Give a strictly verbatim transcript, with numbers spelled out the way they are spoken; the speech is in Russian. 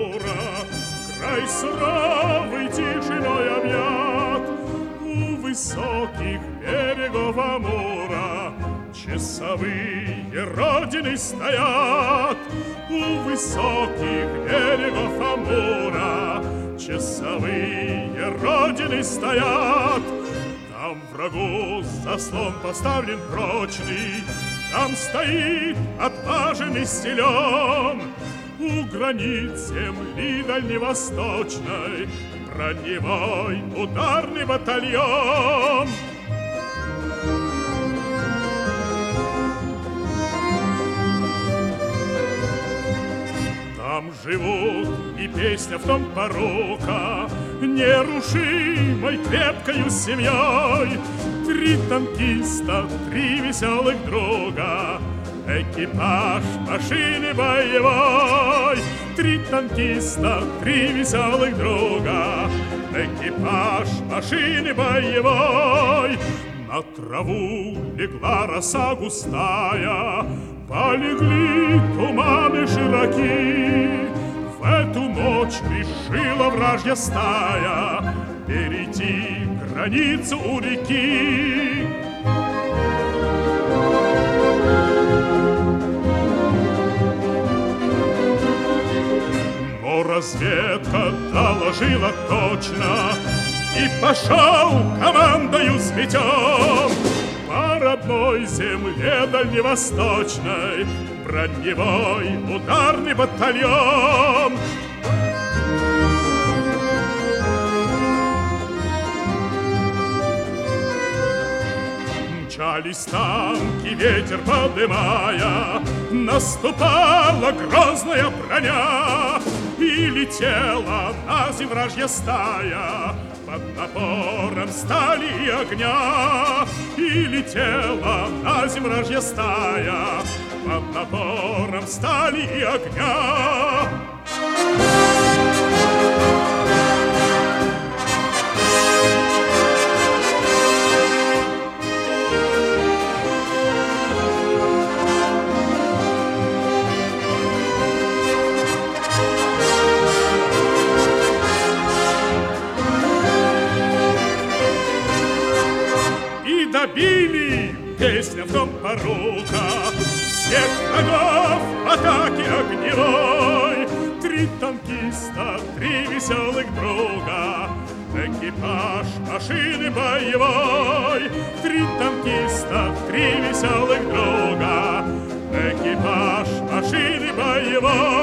Амура, край суровый тишиной объят. У высоких берегов Амура часовые родины стоят. У высоких берегов Амура часовые родины стоят. Там врагу заслон поставлен прочный, там стоит отважен и силен. У границ земли дальневосточной броневой ударный батальон. Там живут, и песня в том порока, нерушимой крепкою семьей. Три танкиста, три веселых друга, экипаж машины боевой. Три танкиста, три веселых друга, экипаж машины боевой. На траву легла роса густая, полегли туманы широки. В эту ночь решила вражья стая перейти границу у реки. Но разведка доложила точно, и пошел командою сметен по родной земле дальневосточной броневой ударный батальон. Мчались танки, ветер подымая, наступала грозная броня, и летела на землю вражья стая под напором стали и огня. И летела на землю вражья стая под напором стали и огня. Добили, песня в том порока, всех врагов в атаке огневой. Три танкиста, три веселых друга, экипаж машины боевой. Три танкиста, три веселых друга, экипаж машины боевой.